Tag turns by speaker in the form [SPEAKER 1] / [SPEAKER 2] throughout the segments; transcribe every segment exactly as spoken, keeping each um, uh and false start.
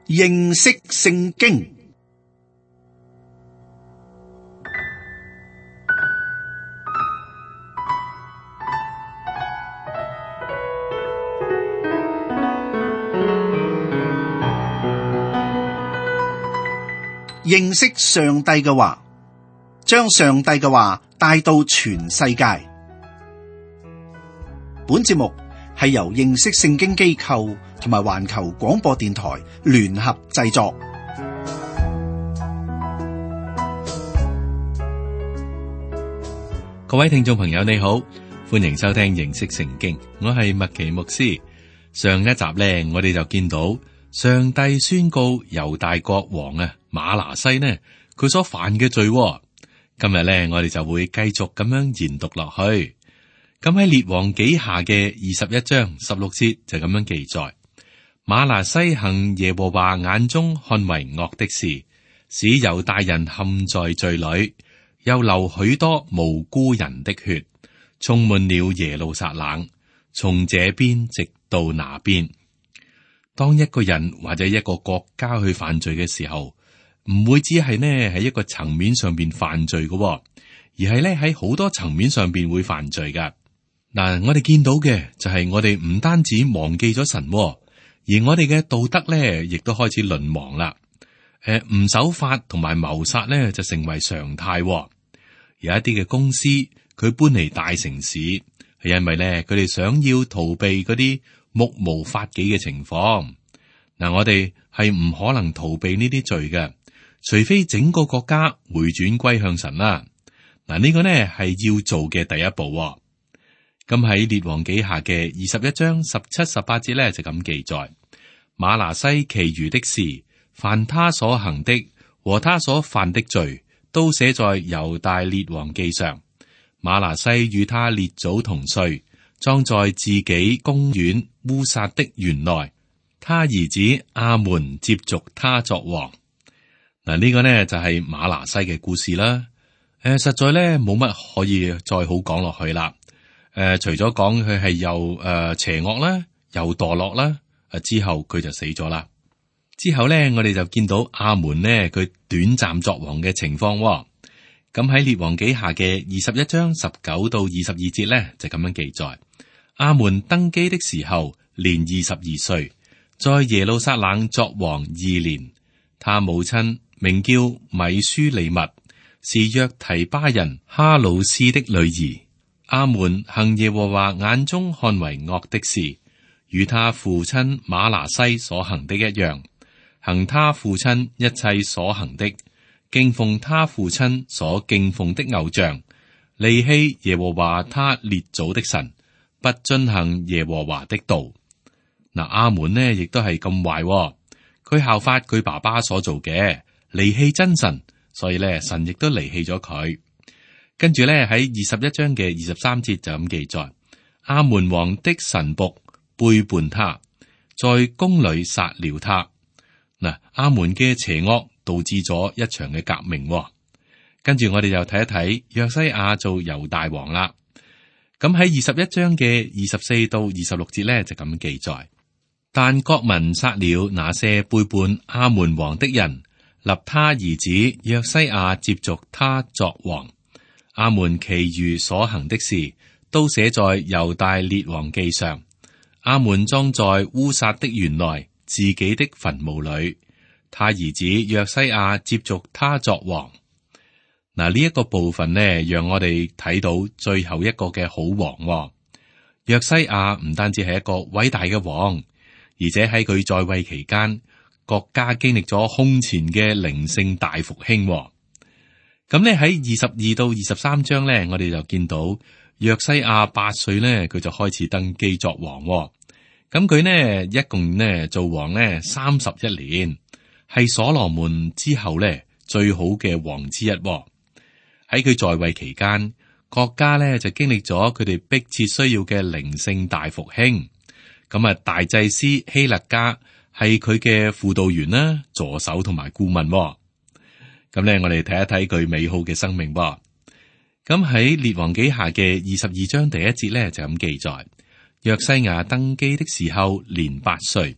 [SPEAKER 1] 認識聖經。認識上帝嘅話，將上帝嘅話帶到全世界。本節目係由認識聖經機構同埋環球廣播電台聯合製作。
[SPEAKER 2] 各位聽眾朋友，你好，歡迎收聽認識聖經。我係麥奇牧師。上一集呢，我哋就見到上帝宣告猶大國王啊馬拿西呢，佢所犯嘅罪。今日呢，我哋就會繼續咁樣研讀落去。咁喺列王紀下嘅二十一章十六節就咁樣記載：馬拿西行耶和華眼中看為惡的事，使猶大人陷在罪裏，又流許多無辜人的血，充滿了耶路撒冷，從這邊直到那邊。當一個人或者一個國家去犯罪嘅時候，唔會只係呢喺一個層面上邊犯罪嘅，而係呢喺好多層面上邊會犯罪噶。嗱，我哋見到嘅就係我哋唔單止忘記咗神，而我哋嘅道德呢亦都開始淪亡啦。誒，唔守法同埋謀殺呢就成為常態。有一啲嘅公司佢搬嚟大城市，係因為呢佢哋想要逃避嗰啲目無法紀嘅情況。嗱，我哋係唔可能逃避呢啲罪嘅，除非整個國家回轉歸向神啦。嗱，呢個呢係要做嘅第一步。咁喺列王紀下嘅二十一章十七、十八節呢，就咁記載：馬拿西其餘的事，凡他所行的和他所犯的罪，都寫在猶大列王記上。馬拿西與他列祖同睡，葬在自己公園烏撒的園內。他兒子亞們接續他作王。嗱，呢個呢就係馬拿西嘅故事啦。誒，實在呢冇乜可以再好講落去啦。誒、呃，除咗講佢係又誒、呃、邪惡啦，又墮落啦，誒之後佢就死咗啦。之後咧，我哋就見到亞門呢，佢短暫作王嘅情況、哦。咁喺列王紀下嘅二十一章十九到二十二節咧，就咁樣記載：亞門登基的時候年二十二歲，在耶路撒冷作王二年。他母親名叫米書利密，是約提巴人哈魯斯的女兒。亞門行耶和華眼中看為惡的事，與他父親馬拿西所行的一樣，行他父親一切所行的，敬奉他父親所敬奉的偶像，離棄耶和華他列祖的神，不遵行耶和華的道。嗱，亞門呢亦都係咁壞，佢效法佢爸爸所做嘅，離棄真神，所以咧神亦都離棄咗佢。跟住咧喺二十一章嘅二十三節就咁記載：亞門王的臣僕背叛他，在宮裏殺了他。嗱，亞門嘅邪惡導致咗一場嘅革命。跟住我哋就睇一睇約西亞做猶大王啦。咁喺二十一章嘅二十四到二十六節咧就咁記載：但國民殺了那些背叛亞門王的人，立他兒子約西亞接續他作王。亞門其餘所行的事，都寫在猶大列王記上。亞門葬在烏撒的園內，自己的墳墓裏。他兒子約西亞接續他作王。嗱，呢一個部分呢，讓我哋睇到最後一個嘅好王、哦。約西亞唔單止係一個偉大嘅王，而且喺佢在位期間，國家經歷咗空前嘅靈性大復興、哦。咁咧喺二十二到二十三章咧，我哋就見到約西亞八歲咧，佢就開始登基作王、哦。咁佢呢一共呢做王呢三十一年，係所羅門之後咧最好嘅王之一、哦。喺佢在位期間，國家咧就經歷咗佢哋迫切需要嘅靈性大復興。咁啊，大祭司希勒家係佢嘅輔導員啦、助手同埋顧問、哦。咁咧，我哋睇一睇佢美好嘅生命噃。咁喺列王紀下嘅二十二章第一節咧，就咁記載：約西亞登基的時候年八歲，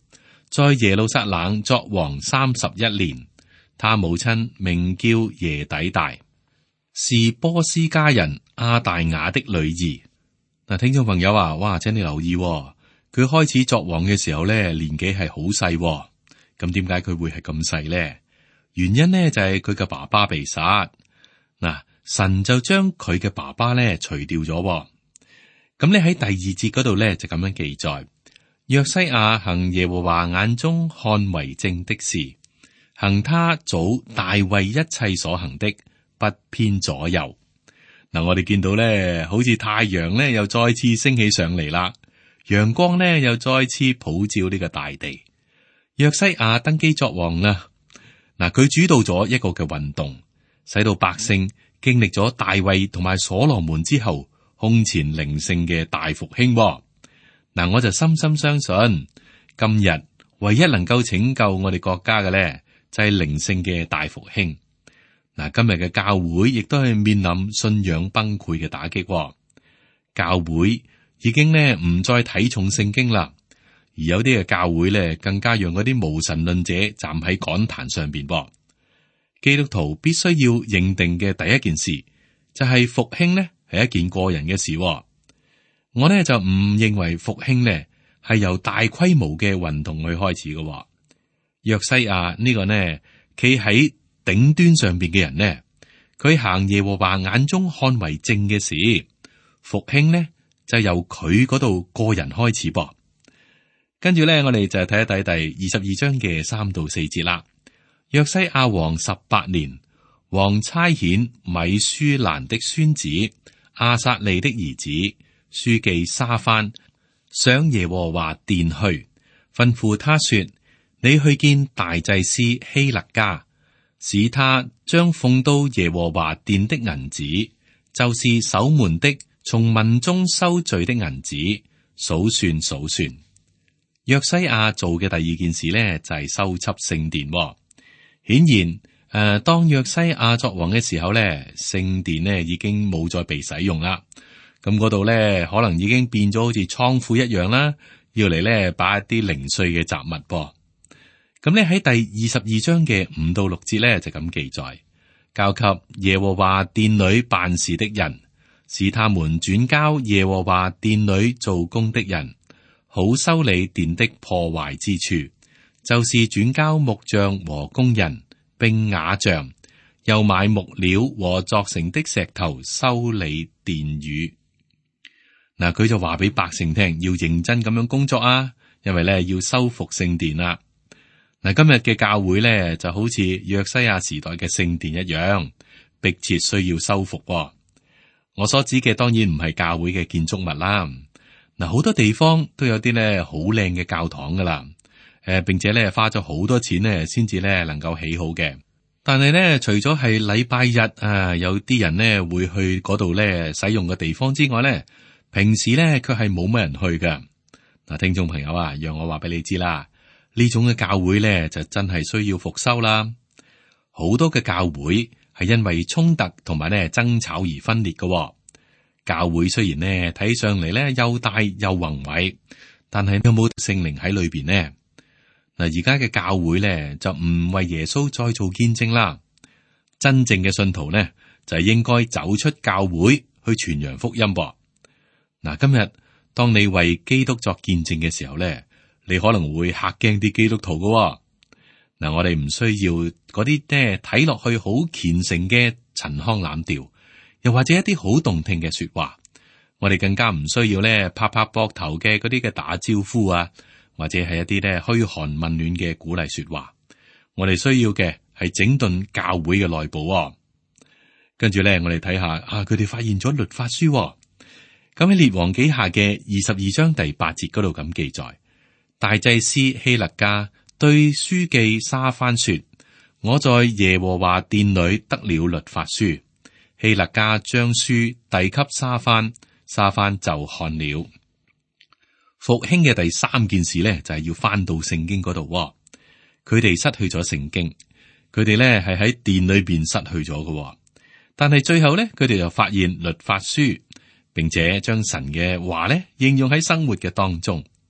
[SPEAKER 2] 在耶路撒冷作王三十一年。他母親名叫耶底大，是波斯家人亞大雅的女兒。嗱，聽眾朋友啊，哇，請你留意喎，佢開始作王嘅時候咧，年紀係好細喎。咁點解佢會係咁細咧？原因呢就係佢嘅爸爸被殺。嗱，神就將佢嘅爸爸咧除掉咗喎。咁咧喺第二節嗰度咧就咁樣記載：約西亞行耶和華眼中看為正的事，行他祖大衛一切所行的，不偏左右。嗱，我哋見到咧，好似太陽咧又再次升起上嚟啦，陽光咧又再次普照呢個大地。約西亞登基作王啦，嗱，佢主導咗一個嘅運動，使到百姓經歷咗大衛同埋所羅門之後空前靈性嘅大復興。嗱，我就深深相信，今日唯一能夠拯救我哋國家嘅咧，就係靈性嘅大復興。嗱，今日嘅教會亦都係面臨信仰崩潰嘅打擊。教會已經咧唔再睇重聖經啦，而有啲嘅教會咧更加讓嗰啲無神論者站喺講壇上邊。噃，基督徒必須要認定嘅第一件事就係復興呢係一件個人嘅事。我呢就唔認為復興呢係由大規模嘅運動去開始嘅。約西亞呢個呢企喺頂端上邊嘅人呢，佢行耶和華眼中看為正嘅事，復興呢就由佢嗰度個人開始噃。跟住咧，我哋就睇一睇第二十二章嘅三到四節啦。約西亞王十八年，王差遣米舒蘭的孫子亞撒利的兒子書記沙番上耶和華殿去，吩咐他說：你去見大祭司希勒家，使他將奉到耶和華殿的銀子，就是守門的從民中收罪的銀子，數算數算。約西亞做嘅第二件事呢，就係、是、修葺聖殿。顯然，誒、呃，當約西亞作王嘅時候呢，聖殿呢已經冇再被使用啦。咁嗰度呢，可能已經變咗好似倉庫一樣啦，要嚟呢擺一啲零碎嘅雜物噃。咁呢喺第二十二章嘅五到六節呢，就咁記載，交給耶和華殿裏辦事的人，使他們轉交耶和華殿裏做工的人，好修理殿的破壞之處，就是轉交木匠和工人，並瓦匠，又買木料和作成的石頭修理殿宇。嗱，佢就話俾百姓聽，要認真咁樣工作啊，因為咧要修復聖殿啦。嗱，今日嘅教會咧就好似約西亞時代嘅聖殿一樣，迫切需要修復。我所指嘅當然唔係教會嘅建築物啦。嗱，好多地方都有啲咧好靚嘅教堂噶啦，誒，並且咧花咗好多錢咧先至咧能夠起好嘅。但係咧，除咗係禮拜日啊，有啲人咧會去嗰度咧使用嘅地方之外咧，平時咧佢係冇乜人去噶。嗱，聽眾朋友啊，讓我話俾你知啦。呢種嘅教會咧，就真係需要復修啦。好多嘅教會係因為衝突同埋咧爭吵而分裂嘅。教會雖然咧睇上嚟咧又大又宏偉，但係有冇聖靈喺裏邊呢？嗱，而家嘅教會咧就唔為耶穌再做見證啦。真正嘅信徒呢，就係應該走出教會去傳揚福音噃。嗱，今日當你為基督作見證嘅時候咧，你可能會嚇驚啲基督徒噶。嗱，我哋唔需要嗰啲咧睇落去好虔誠嘅陳腔濫調，又或者一啲好動聽嘅說話。我哋更加唔需要咧拍拍膊頭嘅嗰啲嘅打招呼啊，或者係一啲咧噓寒問暖嘅鼓勵說話。我哋需要嘅係整頓教會嘅內部。跟住咧，我哋睇下啊，佢哋發現咗律法書。咁喺列王紀下嘅二十二章第八節嗰度咁記載。大祭司希勒家對書記沙番說：我在耶和華殿裏得了律法書。希勒家將書遞給沙番，沙番就看了。復興嘅第三件事呢，就係要翻到聖經嗰度。佢哋失去咗聖經，佢哋呢係喺殿裏邊失去咗嘅。但係最後呢，佢哋就發現律法書，並且將神嘅話呢應用喺生活嘅當中。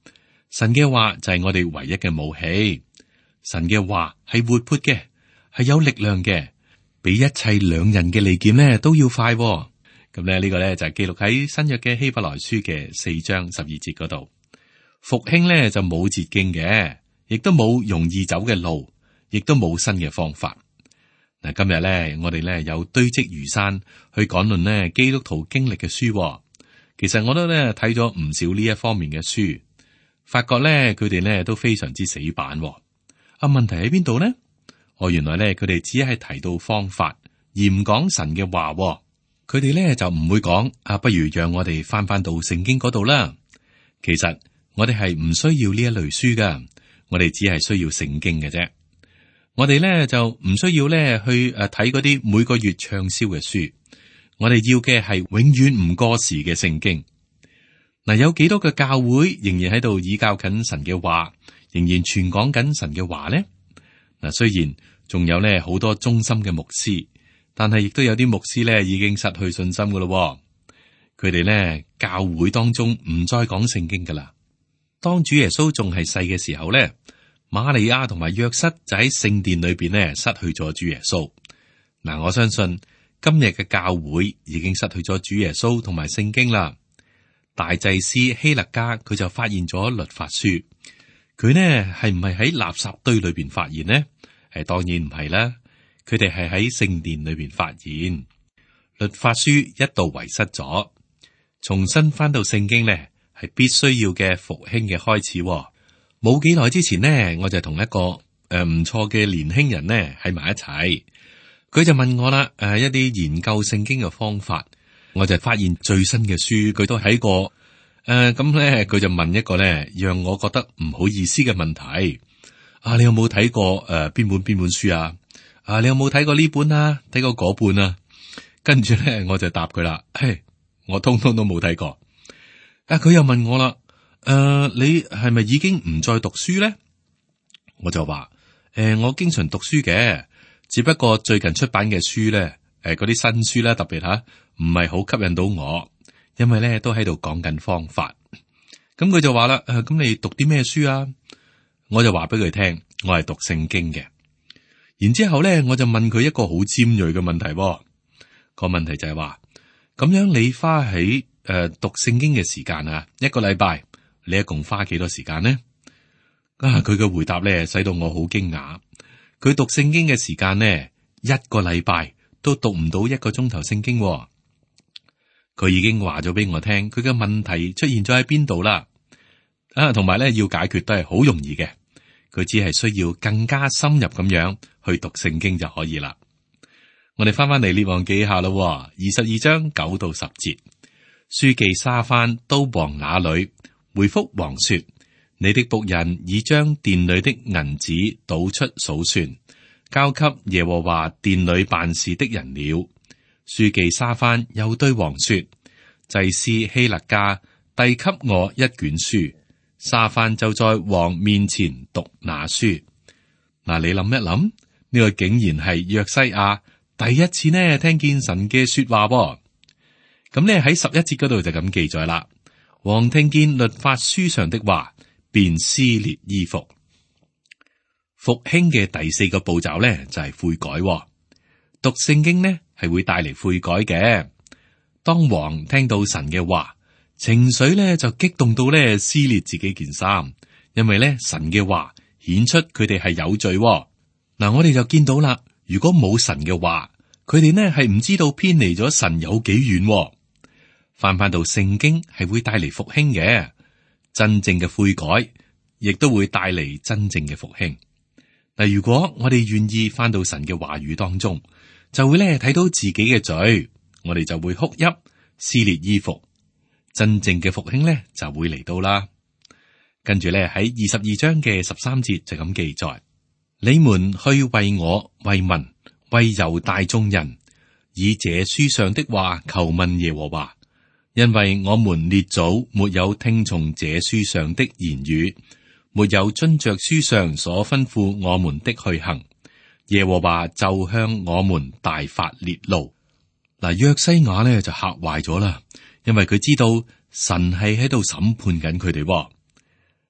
[SPEAKER 2] 神嘅話就係我哋唯一嘅武器。神嘅話係活潑嘅，係有力量嘅，比一切兩刃嘅利劍咧都要快、哦。咁咧呢個咧就係記錄喺新約嘅希伯來書嘅四章十二節嗰度。復興咧就冇捷徑嘅，亦都冇容易走嘅路，亦都冇新嘅方法。嗱，今日咧我哋咧有堆積如山去講論呢基督徒經歷嘅書、哦。其實我都咧睇咗唔少呢一方面嘅書，發覺咧佢哋咧都非常之死板、哦。啊，問題喺邊度呢？哦，原來咧佢哋只係提到方法，而唔講神嘅話、哦。佢哋咧就唔會講啊，不如讓我哋翻翻到聖經嗰度啦。其實我哋係唔需要呢一類書噶，我哋只係需要聖經嘅啫。我哋咧就唔需要咧去誒睇嗰啲每個月暢銷嘅書。我哋要嘅係永遠唔過時嘅聖經。嗱，有幾多個教會仍然喺度倚教緊神嘅話，仍然傳講緊神嘅話呢？嗱，雖然仲有咧好多忠心嘅牧師，但係亦都有啲牧師咧已經失去信心噶咯。佢哋咧教會當中唔再講聖經噶啦。當主耶穌仲係細嘅時候咧，瑪利亞同埋約瑟就喺聖殿裏邊咧失去咗主耶穌。嗱，我相信今日嘅教會已經失去咗主耶穌同埋聖經啦。大祭司希勒家佢就發現咗律法書，佢呢係唔係喺垃圾堆裏邊發現呢？係當然唔係啦，佢哋係喺聖殿裏邊發現。律法書一度遺失咗，重新翻到聖經呢係必須要嘅復興嘅開始。冇幾耐之前呢，我就同一個誒唔錯嘅年輕人呢喺埋一齊。佢就問我啦，誒、呃，一啲研究聖經嘅方法，我就發現最新嘅書佢都睇過，誒、呃，咁咧佢就問一個咧，讓我覺得唔好意思嘅問題，啊，你有冇睇過誒邊、呃、本邊本書啊？啊，你有冇睇過呢本啊？睇過嗰本啊？跟住咧我就答佢啦，嘿，我通通都冇睇過。啊，佢又問我啦，誒、呃，你係咪已經唔再讀書咧？我就話，誒、呃，我經常讀書嘅。只不過最近出版嘅書咧，誒嗰啲新書咧，特別吓唔係好吸引到我，因為咧都喺度講緊方法。咁佢就話啦，誒、啊、咁你讀啲咩書啊？我就話俾佢聽，我係讀聖經嘅。然之後咧，我就問佢一個好尖銳嘅問題，個問題就係話，咁樣你花喺誒、呃、讀聖經嘅時間啊，一個禮拜你一共花幾多時間呢？啊，佢嘅回答咧，使到我好驚訝。佢讀聖經嘅時間呢，一個禮拜都讀唔到一個鐘頭聖經，哦。佢已經話咗俾我聽，佢嘅問題出現咗喺邊度啦。啊，同埋咧要解決都係好容易嘅，佢只係需要更加深入咁樣去讀聖經就可以啦。我哋翻翻嚟列王記下咯，二十二章九到十節，書記沙番到王那裏回覆王說。你的僕人已將殿裏的銀子倒出數算，交給耶和華殿裏辦事的人了。書記沙番又對王說：祭司希勒家遞給我一卷書，沙番就在王面前讀那書。嗱，你諗一諗，呢、這個竟然係約西亞第一次呢聽見神嘅說話噃。咁呢喺十一節嗰度就咁記載啦。王聽見律法書上的話，便撕裂衣服。復興嘅第四個步驟咧就係悔改。讀聖經呢係會帶嚟悔改嘅。當王聽到神嘅話，情緒咧就激動到咧撕裂自己件衫，因為咧神嘅話顯出佢哋係有罪。嗱，我哋就見到啦，如果冇神嘅話，佢哋呢係唔知道偏離咗神有幾遠。翻翻到聖經係會帶嚟復興嘅。真正嘅悔改，亦都會帶嚟真正嘅復興。嗱，如果我哋願意翻到神嘅話語當中，就會咧睇到自己嘅罪，我哋就會哭泣、撕裂衣服。真正嘅復興咧就會嚟到啦。跟住咧喺二十二章嘅十三節就咁記載：你們去為我、為民、為猶大眾人，以這書上的話求問耶和華。因為我們列祖沒有聽從這書上的言語，沒有遵着書上所吩咐我們的去行，耶和華就向我們大發烈怒。嗱，約西亞呢就嚇壞咗啦，因為佢知道神係喺度審判緊佢哋。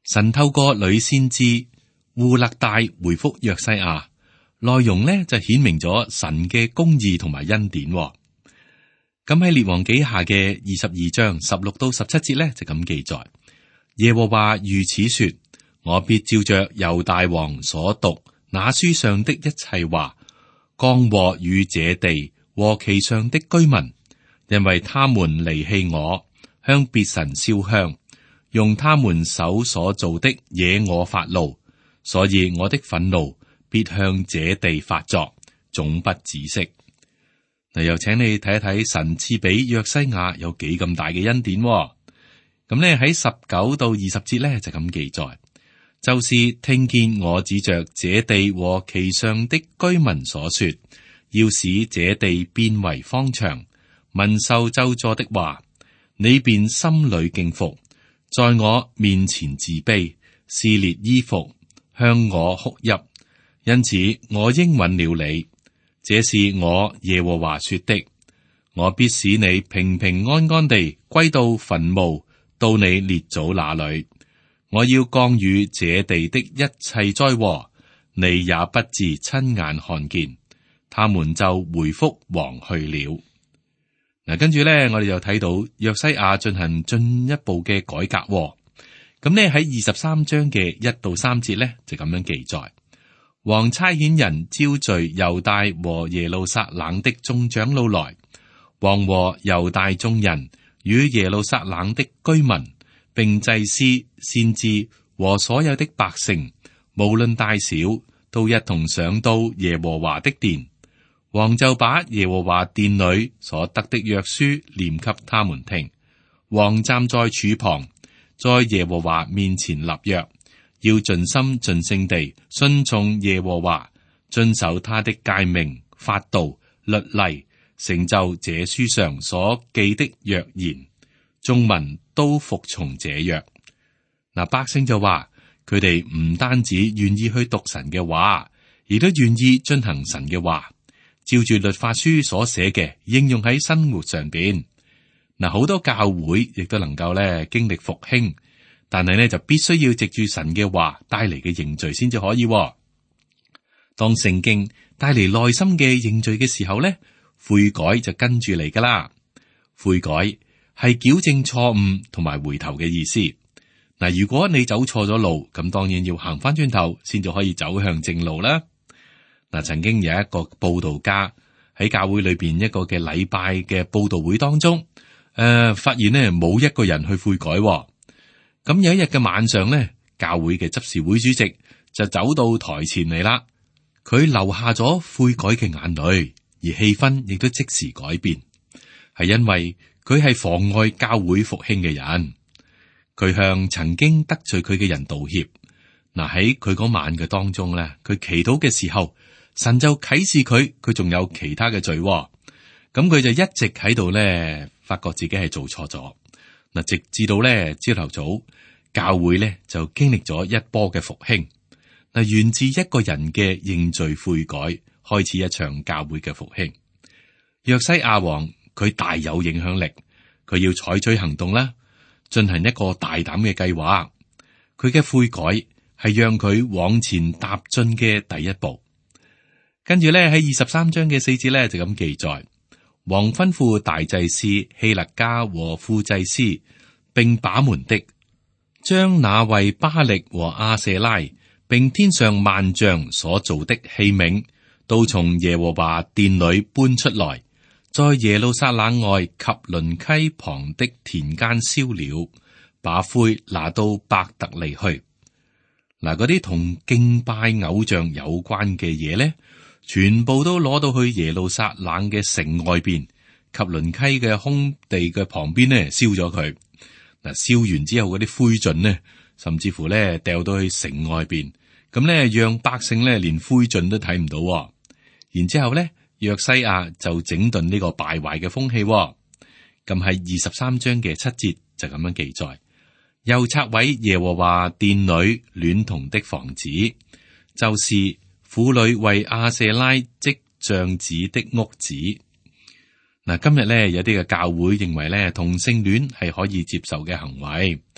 [SPEAKER 2] 神透過女先知戶勒大回覆約西亞，內容呢就顯明咗神嘅公義同埋恩典。咁喺列王紀下嘅二十二章十六到十七節呢，就咁記載：耶和華如此說，我必照着猶大王所讀那書上的一切話，降禍與這地和其上的居民，因為他們離棄我，向別神燒香，用他們手所做的惹我發怒，所以我的憤怒必向這地發作，總不止息。嗱，又請你睇一睇神賜俾約西亞有幾咁大嘅恩典。咁呢喺十九到二十節呢，就咁記載，就是聽見我指着這地和其上的居民所說，要使這地變為荒場，民受咒詛的話，你便心裏敬服，在我面前自卑，撕裂衣服，向我哭泣。因此我應允了你，這是我耶和華說的。我必使你平平安安地歸到墳墓，到你列祖那裏。我要降與這地的一切災禍，你也不至親眼看見。他們就回復王去了。嗱，跟住咧，我哋就睇到約西亞進行進一步嘅改革。咁呢喺二十三章嘅一到三節咧，就咁樣記載。王差遣人招聚猶大和耶路撒冷的眾長老來，王和猶大眾人與耶路撒冷的居民，並祭司、先知和所有的百姓，無論大小，都一同上到耶和華的殿。王就把耶和華殿裏所得的約書念給他們聽。王站在柱旁，在耶和華面前立約，要盡心盡性地順從耶和華，遵守他的誡命、法度、律例，成就這書上所記的約言。眾民都服從這約。嗱，百姓就話佢哋唔單止願意去讀神嘅話，亦都願意進行神嘅話，照住律法書所寫嘅應用喺生活上邊。嗱，好多教會亦都能夠咧經歷復興，但係咧就必須要藉住神嘅話帶嚟嘅認罪先至可以。當聖經帶嚟內心嘅認罪嘅時候咧，悔改就跟住嚟噶啦。悔改係矯正錯誤同埋回頭嘅意思。嗱，如果你走錯咗路，咁當然要行翻轉頭先至可以走向正路啦。嗱，曾經有一個佈道家喺教會裏邊一個嘅禮拜嘅佈道會當中，誒、呃，發現呢冇一個人去悔改。咁有一日嘅晚上呢，教會嘅執事會主席就走到台前嚟啦，佢流下咗悔改嘅眼淚，而氣氛亦都即時改變，係因為佢係妨礙教會復興嘅人。佢向曾經得罪佢嘅人道歉。嗱，喺佢嗰晚嘅當中咧，佢祈禱嘅時候，神就啟示佢，佢仲有其他嘅罪。咁佢就一直喺度咧，發覺自己係做錯咗。嗱，直至到咧朝頭早，教會咧就經歷咗一波嘅復興。嗱，源自一個人嘅認罪悔改，開始一場教會嘅復興。約西亞王佢大有影響力，佢要採取行動啦，進行一個大膽嘅計劃。佢嘅悔改係讓佢往前踏進嘅第一步。跟住咧喺二十三章嘅四節咧就咁記載，王吩咐大祭司希勒家和副祭司，並把門的，將那為巴力和亞舍拉，並天上萬象所造的器皿，都從耶和華殿裏搬出來，在耶路撒冷外及倫溪旁的田間燒了，把灰拿到伯特利去。嗱，嗰啲同敬拜偶像有關嘅嘢咧，全部都攞到去耶路撒冷嘅城外邊及倫溪嘅空地嘅旁邊咧，燒咗佢。嗱，燒完之後嗰啲灰燼呢，甚至乎咧掉到去城外邊，咁咧讓百姓咧連灰燼都睇唔到。然之後咧，約西亞就整頓呢個敗壞嘅風氣。咁喺二十三章嘅七節就咁樣記載。又拆毀耶和華殿裏戀童的房子，就是婦女為亞舍拉織帳子的屋子。嗱，今日咧有啲嘅教會認為咧同性戀係可以接受嘅行為，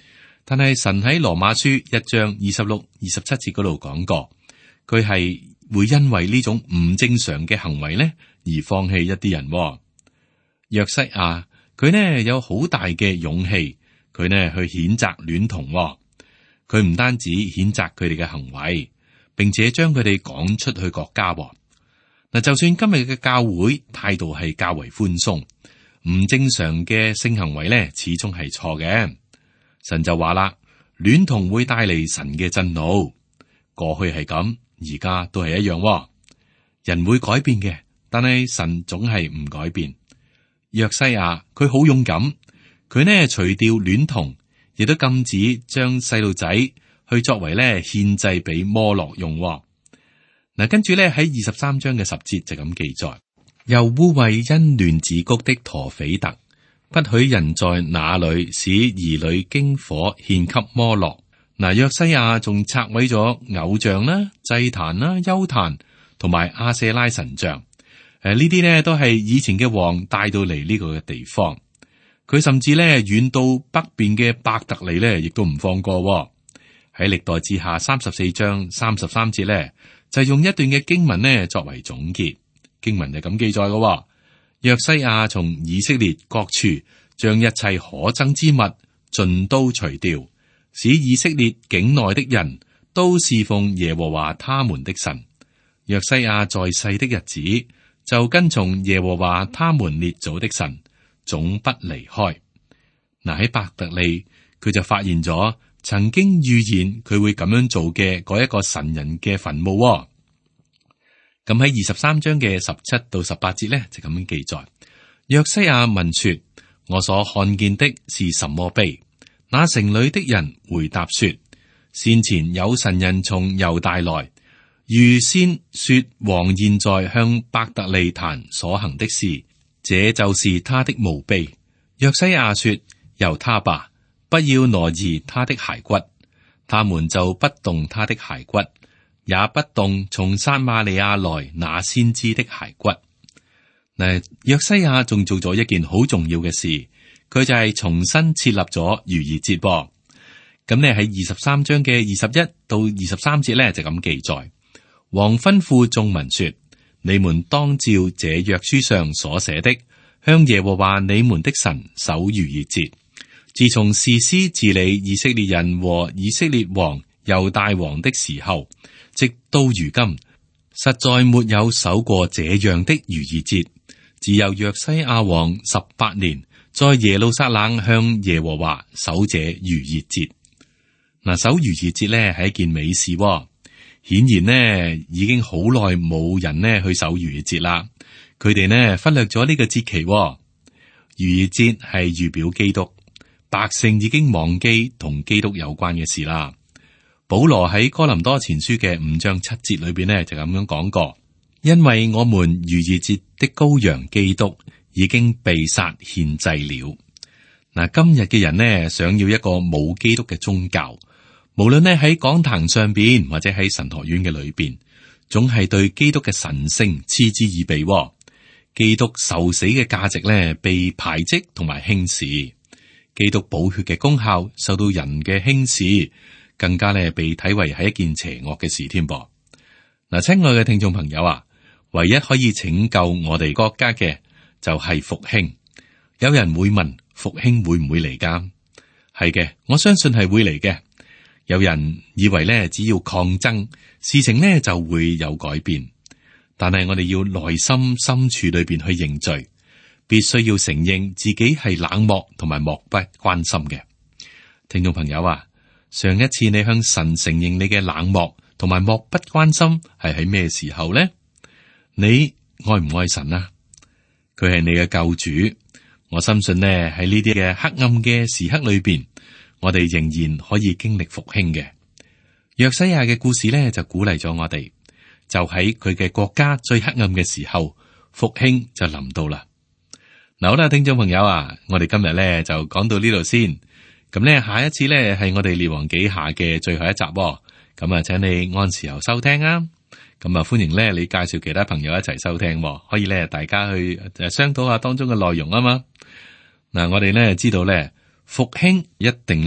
[SPEAKER 2] 但係神喺羅馬書一章二十六、二十七節嗰度講過，佢係會因為呢種唔正常嘅行為咧而放棄一啲人。約西亞佢呢有好大嘅勇氣，佢呢去譴責戀童。佢唔單止譴責佢哋嘅行為，並且將佢哋趕出去國家。嗱，就算今日嘅教會態度係較為寬鬆，唔正常嘅性行為咧，始終係錯嘅。神就話啦，戀童會帶嚟神嘅震怒。過去係咁，而家都係一樣。人會改變嘅，但係神總係唔改變。約西亞佢好勇敢，佢呢除掉戀童，亦都禁止將細路仔去作為咧獻祭俾摩洛用。嗱，跟住咧喺二十三章嘅十節就咁記載，又污穢因戀子谷的陀斐特，不許人在那裏使兒女經火獻給摩洛。嗱，約西亞仲拆毀咗偶像啦、祭壇啦、邱壇同埋亞舍拉神像。誒，呢啲呢都係以前嘅王帶到嚟呢個嘅地方。佢甚至咧遠到北邊嘅伯特利咧，亦都唔放過。喺歷代志下三十四章三十三節咧，就用一段嘅經文呢作為總結。經文就咁記載嘅：約西亞從以色列各處將一切可憎之物盡都除掉，使以色列境內的人都侍奉耶和華他們的神。約西亞在世的日子，就跟從耶和華他們列祖的神，總不離開。嗱，喺伯特利，佢就發現咗曾經預言佢會咁樣做嘅嗰一個神人嘅墳墓。咁喺二十三章嘅十七到十八節咧，就咁樣記載：約西亞問說：我所看見的是什麼碑？那城裏的人回答說：先前有神人從猶大來，預先說王現在向伯特利壇所行的事，這就是他的墓碑。約西亞說：由他吧，不要挪移他的骸骨。他們就不動他的骸骨，也不動從撒瑪利亞來那先知的骸骨。嗱，約西亞仲做咗一件好重要嘅事，佢就係重新設立咗逾越節。咁呢喺二十三章嘅二十一到二十三節咧就咁記載：王吩咐眾民說：你們當照這約書上所寫的，向耶和華你們的神守逾越節。自從士師治理以色列人和以色列王猶大王的時候，直到如今，實在沒有守過這樣的逾越節。只有約西亞王十八年，在耶路撒冷向耶和華守這逾越節。嗱，守逾越節咧係一件美事。顯然呢，已經好耐冇人呢去守逾越節啦。佢哋呢忽略咗呢個節期。逾越節係預表基督，百姓已經忘記同基督有關嘅事啦。保羅喺哥林多前書嘅五章七節裏邊呢就咁樣講過：因為我們逾越節的羔羊基督已經被殺獻祭了。嗱，今日嘅人呢想要一個冇基督嘅宗教。無論咧喺講壇上邊或者喺神學院嘅裏邊，總係對基督嘅神聖嗤之以鼻。基督受死嘅價值咧被排斥同埋輕視，基督寶血嘅功效受到人嘅輕視，更加咧被睇為係一件邪惡嘅事添噃。嗱，親愛嘅聽眾朋友啊，唯一可以拯救我哋國家嘅就係復興。有人會問，復興會唔會嚟噶？係嘅，我相信係會嚟嘅。有人以為咧，只要抗爭，事情咧就會有改變。但係我哋要內心深處裏邊去認罪，必須要承認自己係冷漠同埋漠不關心嘅。聽眾朋友啊，上一次你向神承認你嘅冷漠同埋漠不關心係喺咩時候呢？你愛唔愛神啊？佢係你嘅救主。我深信呢，喺呢啲嘅黑暗嘅時刻裏邊，我哋仍然可以經歷復興嘅。約西亞嘅故事咧就鼓勵咗我哋，就喺佢嘅國家最黑暗嘅時候，復興就臨到啦。嗱，好啦，聽眾朋友啊，我哋今日咧就講到呢度先。咁咧，下一次咧係我哋列王紀下嘅最後一集。咁啊，請你按時候收聽啊。咁啊，歡迎咧你介紹其他朋友一齊收聽，可以咧大家去誒商討下當中嘅內容啊嘛。嗱，我哋咧知道咧復興一定咧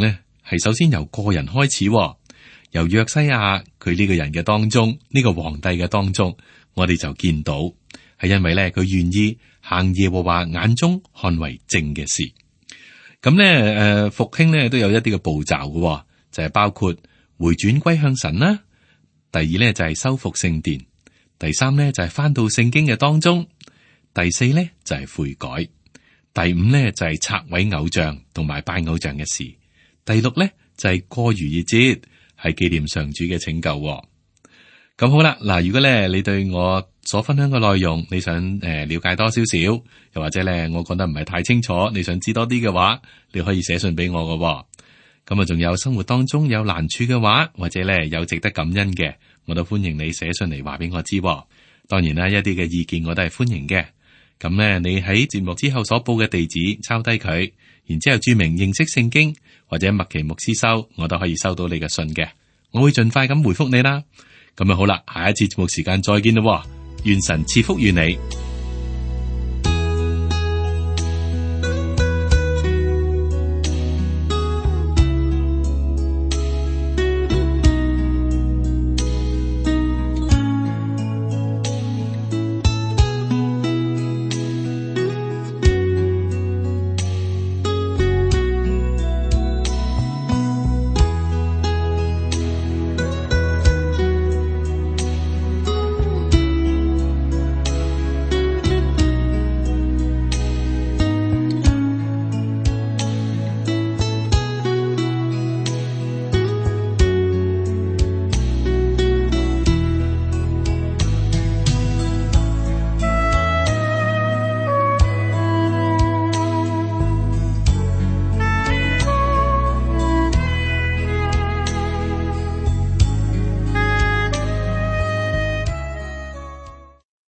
[SPEAKER 2] 係首先由個人開始，由約西亞佢呢個人嘅當中，呢個皇帝嘅當中，我哋就見到係因為咧佢願意行耶和華眼中看為正嘅事。咁咧誒復興咧都有一啲嘅步驟嘅，就係包括回轉歸向神啦。第二咧就係修復聖殿，第三咧就係翻到聖經嘅當中，第四咧就係悔改，第五咧就係拆毀偶像同埋拜偶像嘅事，第六咧就係過逾越節，係紀念上主嘅拯救。咁好啦，嗱，如果咧你對我所分享嘅內容，你想誒了解多少少，又或者咧我講得唔係太清楚，你想知多啲嘅話，你可以寫信俾我嘅。咁啊，仲有生活當中有難處嘅話，或者咧有值得感恩嘅，我都歡迎你寫信嚟話俾我知。當然啦，一啲嘅意見我都係歡迎嘅。咁咧，你喺節目之後所報嘅地址抄低佢，然之後注明認識聖經或者麥奇牧師收，我都可以收到你嘅信嘅。我會盡快咁回覆你啦。咁啊好啦，下一次節目時間再見咯。願神賜福於你。